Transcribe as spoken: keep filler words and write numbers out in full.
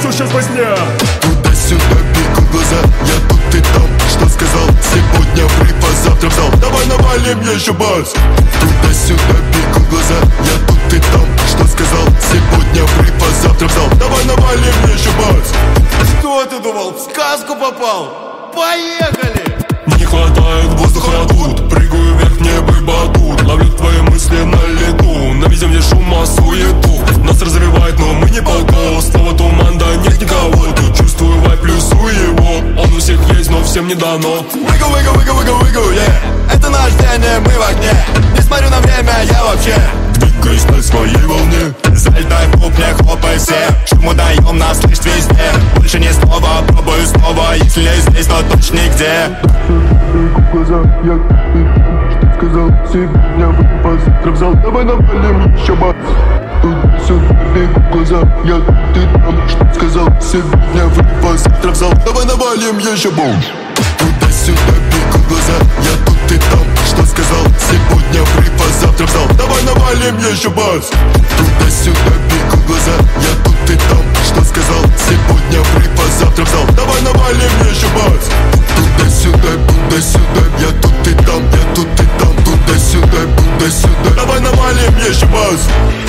все сейчас возня. Туда-сюда бегу глаза, я тут и там. Что сказал? Сегодня в рип, а завтра в зал. Давай навалим еще бас. Туда-сюда бегу глаза, я тут и там. Что сказал? Сегодня в рип, а завтра в зал. Давай навалим еще бас. Что ты думал, в сказку попал? Поехали! Не хватает воздуха тут. Прыгаю вверх, небо и батут. Ловлю твои мысли на лету. На везде, где шума, суету. Нас разрывает, но мы не полко. Снова туман, да нет никого. Тут чувствую вайп, плюсую его. Он у всех есть, но всем не дано. Выгу, выгу, выгу, выгу, выгу, yeah. Это наш день, и мы в огне. Не смотрю на время, я вообще двигаюсь на своей волне. Залетай в клуб, не хлопай все. Шуму даем, нас слышь везде. Больше ни слова, пробую снова. Если не здесь, то точно нигде. Глаза, я что сказал? Сегодня выпас, завтра в зал. Давай навалим еще бас. Туда-сюда бегу глаза, я ты там что сказал? Сегодня выпас, завтра в зал. Давай навалим еще бас. Туда-сюда бегу глаза, я тут и там. Что сказал? Сегодня выпас, завтра в зал. Давай навалим еще бас. Туда-сюда бегу глаза, я тут и там. Что сказал? Сегодня выпас, завтра в зал. Давай навалим еще бас. Туда-сюда, туда-сюда, я тут и там, я тут и там. Туда-сюда, туда-сюда. Давай навалим еще бас.